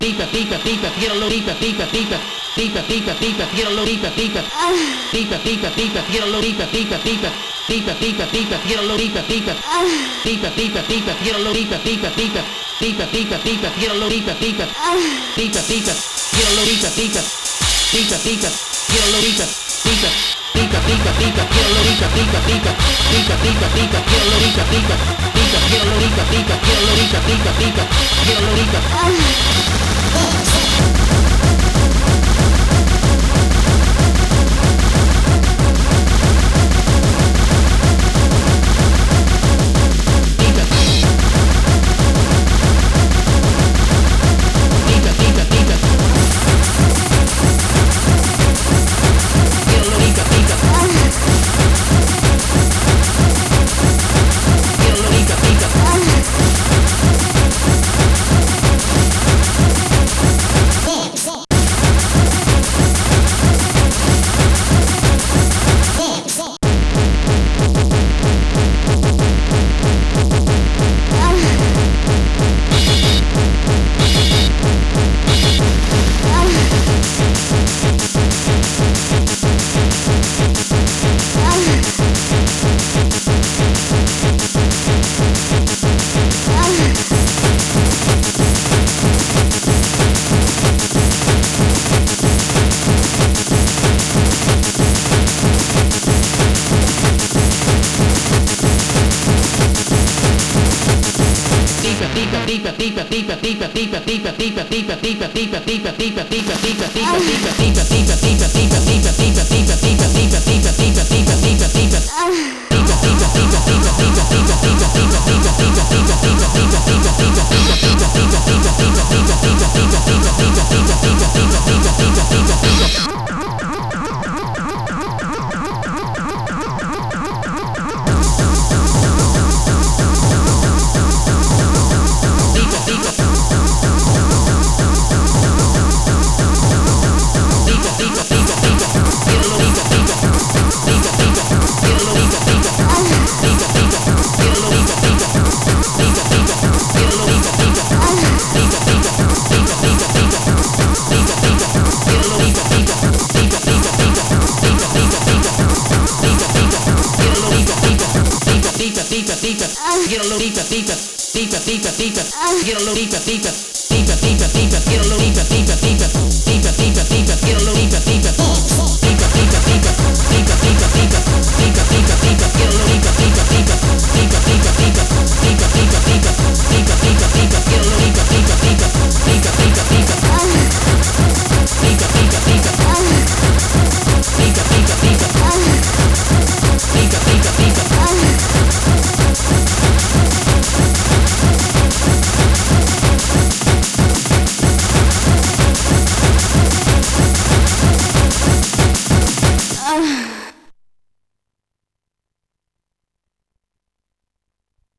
pica, pica, pica, quiero pica, pica, pica, pica, pica, pica, quiero pica, pica, pica, pica, pica, quiero pica, pica, pica, pica, pica, pica, quiero pica, pica, pica, pica, pica, quiero pica, pica, pica, pica, pica, pica, quiero pica, pica, pica, pica, quiero pica, pica, pica, pica, quiero pica, pica, pica, pica, pica, quiero pica, pica, pica, pica, pica, pica, quiero pica, pica, pica, quiero pica, pica, quiero pica, pica, pica, quiero pica. Get a little pica, pica, pica, pica, pica, get a little pica, pica, pica, pica, pica.